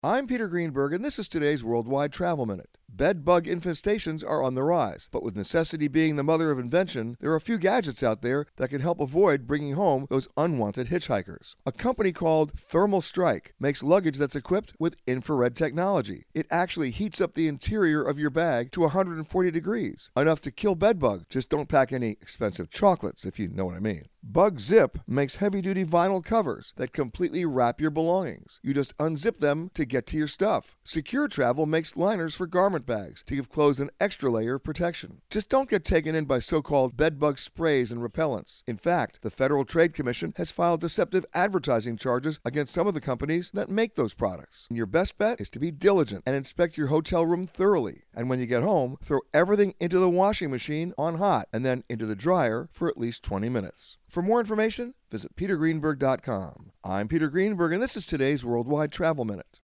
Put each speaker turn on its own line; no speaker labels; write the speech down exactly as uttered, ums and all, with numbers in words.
I'm Peter Greenberg, and this is today's Worldwide Travel Minute. Bed bug infestations are on the rise, but with necessity being the mother of invention, there are a few gadgets out there that can help avoid bringing home those unwanted hitchhikers. A company called Thermal Strike makes luggage that's equipped with infrared technology. It actually heats up the interior of your bag to one hundred forty degrees, enough to kill bed bugs. Just don't pack any expensive chocolates, if you know what I mean. Bug Zip makes heavy-duty vinyl covers that completely wrap your belongings. You just unzip them to get to your stuff. Secure Travel makes liners for garment bags to give clothes an extra layer of protection. Just don't get taken in by so-called bedbug sprays and repellents. In fact, the Federal Trade Commission has filed deceptive advertising charges against some of the companies that make those products. And your best bet is to be diligent and inspect your hotel room thoroughly. And when you get home, throw everything into the washing machine on hot and then into the dryer for at least twenty minutes. For more information, visit peter greenberg dot com. I'm Peter Greenberg, and this is today's Worldwide Travel Minute.